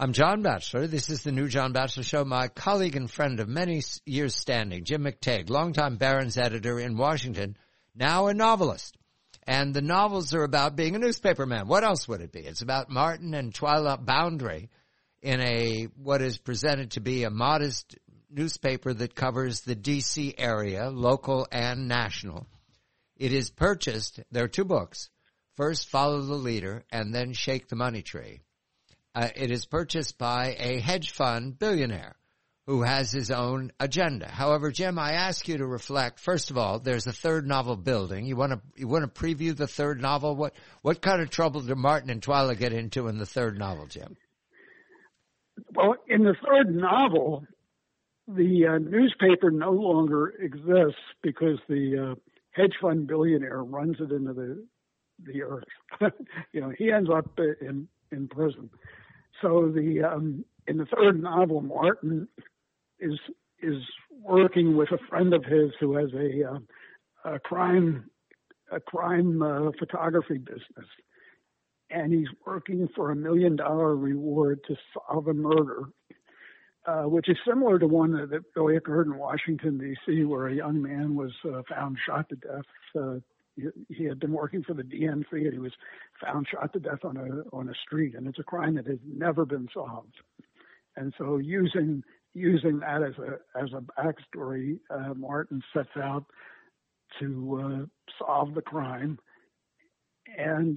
I'm John Batchelor. This is the new John Batchelor Show. My colleague and friend of many years standing, Jim McTague, longtime Barron's editor in Washington, now a novelist. And the novels are about being a newspaper man. What else would it be? It's about Martin and Twyla Boundary in what is presented to be a modest newspaper that covers the D.C. area, local and national. It is purchased. There are two books. First, Follow the Leader, and then Shake the Money Tree. It is purchased by a hedge fund billionaire who has his own agenda. However, Jim, I ask you to reflect. First of all, there's a third novel building. You want to preview the third novel? What kind of trouble did Martin and Twyla get into in the third novel, Jim? Well, in the third novel, the newspaper no longer exists because the hedge fund billionaire runs it into the earth. He ends up in prison. So in the third novel, Martin is working with a friend of his who has a crime photography business, and he's working for $1 million reward to solve a murder, which is similar to one that really occurred in Washington, D.C., where a young man was found shot to death. He had been working for the DNC, and he was found shot to death on a street, and it's a crime that has never been solved. And so, using that as a backstory, Martin sets out to solve the crime, and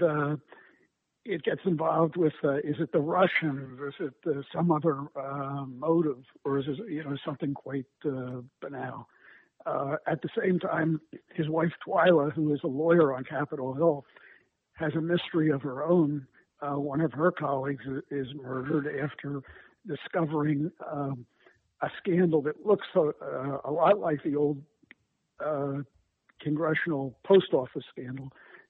it gets involved with is it the Russians, or is it some other motive, or is it something quite banal? At the same time, his wife Twyla, who is a lawyer on Capitol Hill, has a mystery of her own. One of her colleagues is murdered after discovering a scandal that looks a lot like the old congressional post office scandal.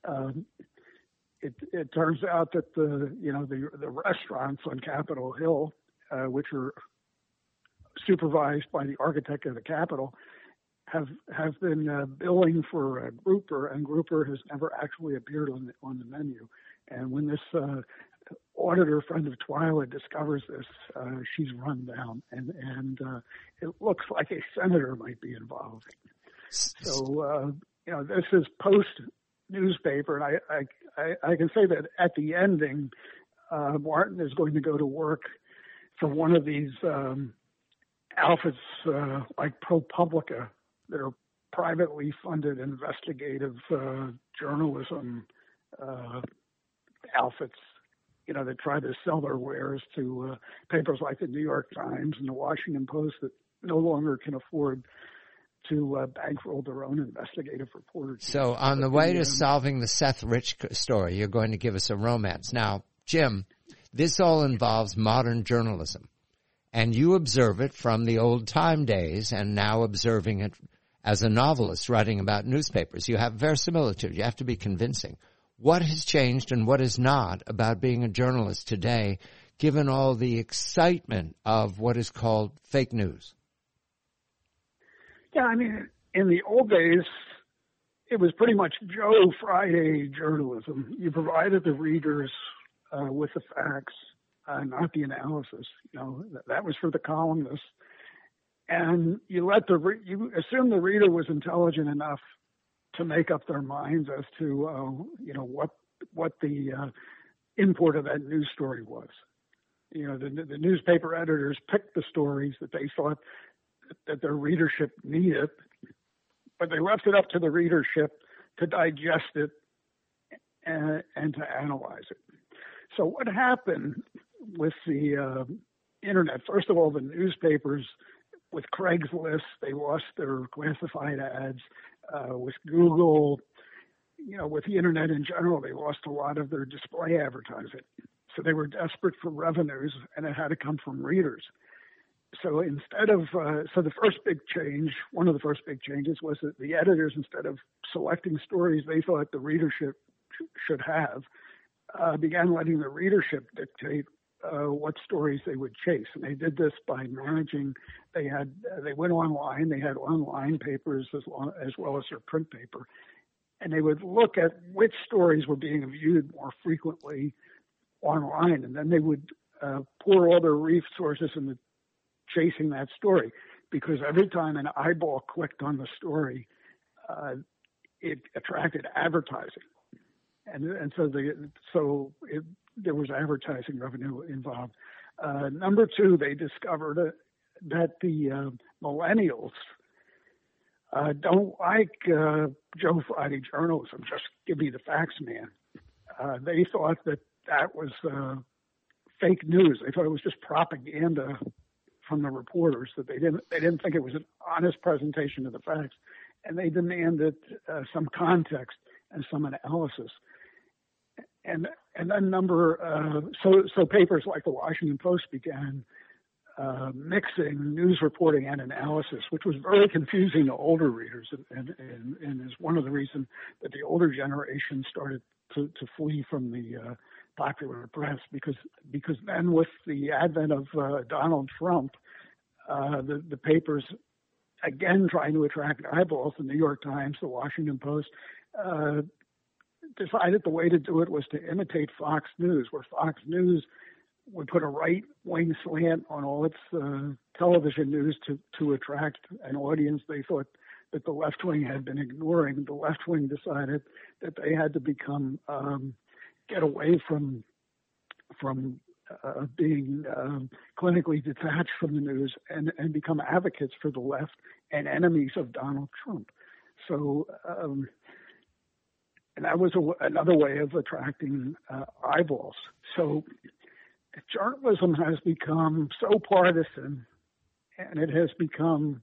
It turns out that the restaurants on Capitol Hill, which are supervised by the architect of the Capitol, have been billing for Grouper, and Grouper has never actually appeared on the menu. And when this auditor friend of Twyla discovers this, she's run down, and it looks like a senator might be involved. So this is post newspaper, and I can say that at the ending, Martin is going to go to work for one of these outfits like ProPublica, that are privately funded investigative journalism outfits, that try to sell their wares to papers like the New York Times and the Washington Post that no longer can afford to bankroll their own investigative reporters. So on the way to solving the Seth Rich story, you're going to give us a romance. Now, Jim, this all involves modern journalism, and you observe it from the old time days and now observing it as a novelist writing about newspapers. You have verisimilitude. You have to be convincing. What has changed and what is not about being a journalist today, given all the excitement of what is called fake news? Yeah, I mean, in the old days, it was pretty much Joe Friday journalism. You provided the readers with the facts, not the analysis. That was for the columnists. And you you assume the reader was intelligent enough to make up their minds as to what the import of that news story was. The newspaper editors picked the stories that they thought that their readership needed, but they left it up to the readership to digest it and to analyze it. So what happened with the internet? First of all, the newspapers, with Craigslist, they lost their classified ads. With Google, with the internet in general, they lost a lot of their display advertising. So they were desperate for revenues, and it had to come from readers. So instead of, the first big change, one of the first big changes was that the editors, instead of selecting stories they thought the readership should have, began letting the readership dictate what stories they would chase. And they did this by managing, they went online, they had online papers as well as their print paper. And they would look at which stories were being viewed more frequently online. And then they would pour all their resources into chasing that story, because every time an eyeball clicked on the story, it attracted advertising, and so there was advertising revenue involved. Number two, they discovered that the millennials don't like Joe Friday journalism. Just give me the facts, man. They thought that was fake news. They thought it was just propaganda from the reporters. That they didn't think it was an honest presentation of the facts, and they demanded some context and some analysis. And then so papers like the Washington Post began mixing news reporting and analysis, which was very confusing to older readers, and is one of the reasons that the older generation started to flee from the popular press, because then with the advent of Donald Trump, the papers, again trying to attract eyeballs, the New York Times, the Washington Post, decided the way to do it was to imitate Fox News, where Fox News would put a right-wing slant on all its television news to attract an audience they thought that the left wing had been ignoring. The left wing decided that they had to get away from being clinically detached from the news and become advocates for the left and enemies of Donald Trump. So, and that was another way of attracting eyeballs. So journalism has become so partisan, and it has become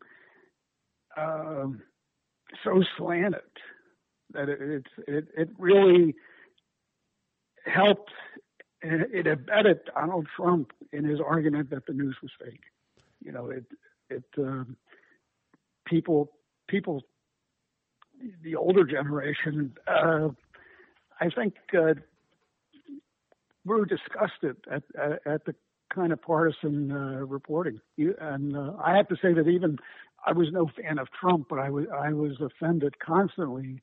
so slanted that it really helped. It embedded Donald Trump in his argument that the news was fake. You know, people, the older generation, I think, were disgusted at the kind of partisan reporting. And I have to say that even I was no fan of Trump, but I was offended constantly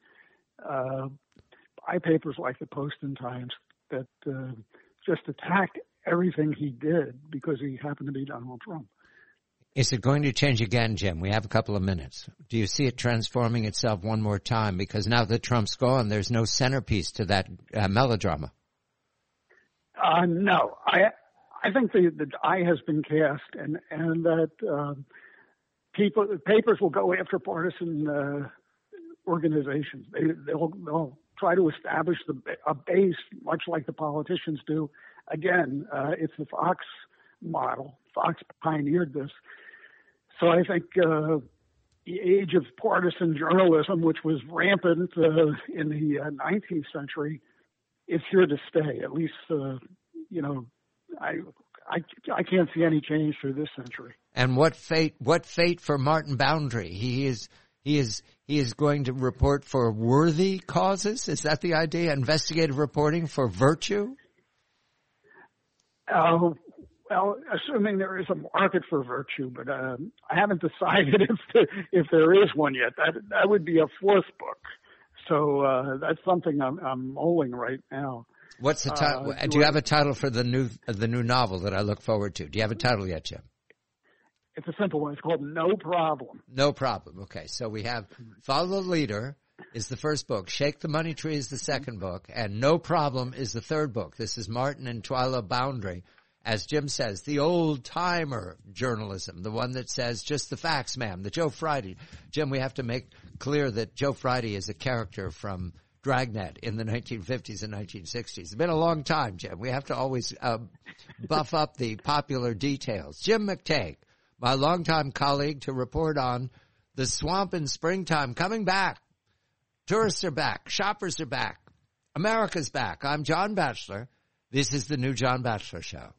by papers like the Post and Times that just attacked everything he did because he happened to be Donald Trump. Is it going to change again, Jim? We have a couple of minutes. Do you see it transforming itself one more time? Because now that Trump's gone, there's no centerpiece to that melodrama. No, I think the die has been cast, and that papers will go after partisan organizations. They'll try to establish a base, much like the politicians do. Again, it's the Fox model. Fox pioneered this. So I think the age of partisan journalism, which was rampant in the 19th century, is here to stay. At least, I can't see any change through this century. And what fate for Martin Boundary? He is going to report for worthy causes. Is that the idea? Investigative reporting for virtue? Well, assuming there is a market for virtue, but I haven't decided if there is one yet. That would be a fourth book. So that's something I'm mulling right now. What's the title? Do you have a title for the new novel that I look forward to? Do you have a title yet, Jim? It's a simple one. It's called No Problem. No Problem. Okay, so we have Follow the Leader is the first book, Shake the Money Tree is the second book, and No Problem is the third book. This is Martin and Twyla Boundary. As Jim says, the old-timer journalism, the one that says just the facts, ma'am, the Joe Friday. Jim, we have to make clear that Joe Friday is a character from Dragnet in the 1950s and 1960s. It's been a long time, Jim. We have to always buff up the popular details. Jim McTague, my longtime colleague, to report on the swamp in springtime coming back. Tourists are back. Shoppers are back. America's back. I'm John Batchelor. This is the new John Batchelor Show.